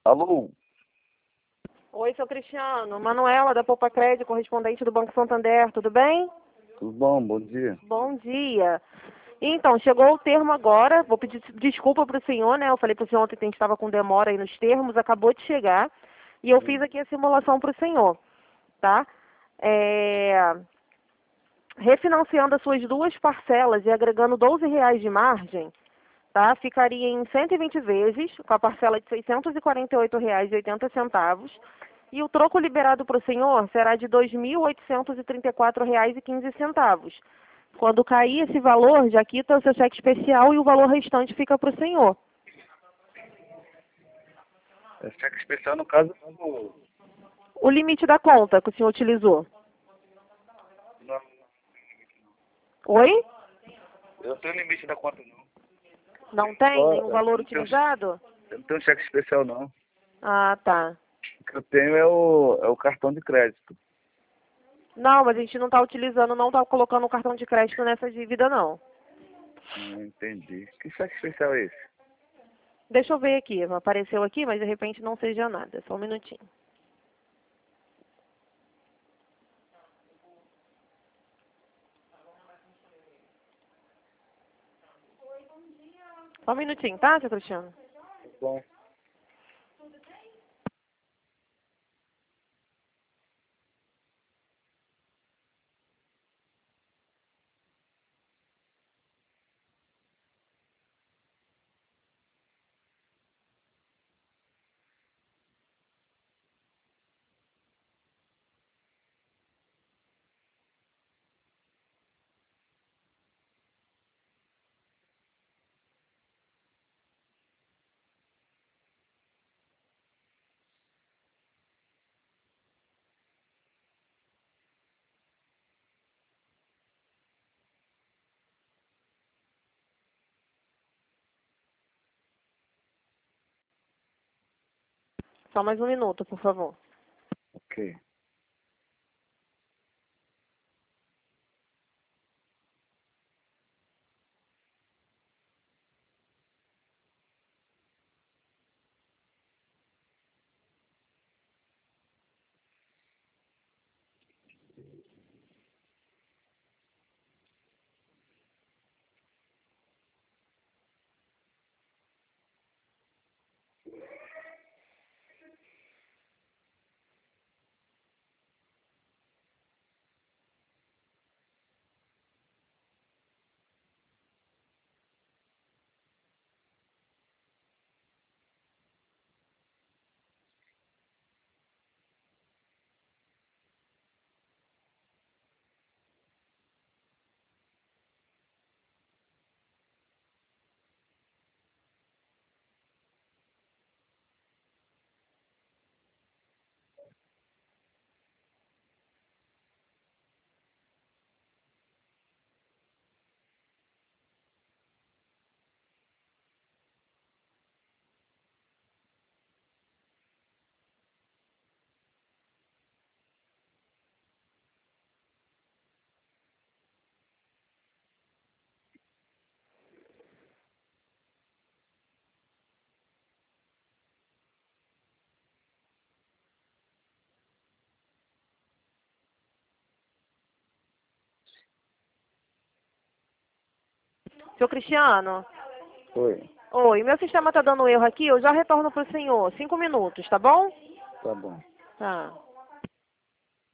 Alô? Oi, seu Cristiano. Manuela, da Poupa Crédito, correspondente do Banco Santander, tudo bem? Tudo bom? Bom dia. Bom dia. Então, chegou o termo agora, vou pedir desculpa para o senhor, né? Eu falei para o senhor ontem que a gente estava com demora aí nos termos, acabou de chegar, e eu fiz aqui a simulação para o senhor, tá? Refinanciando as suas duas parcelas e agregando R$ 12 de margem, tá? Ficaria em 120 vezes, com a parcela de R$ 648,80. E o troco liberado para o senhor será de R$ 2.834,15. Quando cair esse valor, já quita o seu cheque especial e o valor restante fica para o senhor. Cheque especial, no caso, O limite da conta que o senhor utilizou. não, Oi? eu não tenho limite da conta, não. Não tem nenhum valor Não tenho, utilizado? eu não tenho cheque especial, não. Ah, tá. O que eu tenho é o cartão de crédito. Não, mas a gente não está utilizando, não está colocando o cartão de crédito nessa dívida, não. Não entendi. Que cheque especial é esse? Deixa eu ver aqui. Apareceu aqui, mas de repente não seja nada. Só um minutinho. Só um minutinho, tá, seu Cristiano? Bom. Só mais um minuto, por favor. Ok. Seu Cristiano? Oi. Oi, meu sistema está dando erro aqui, eu já retorno para o senhor. 5 minutos, tá bom? Tá bom. Tá.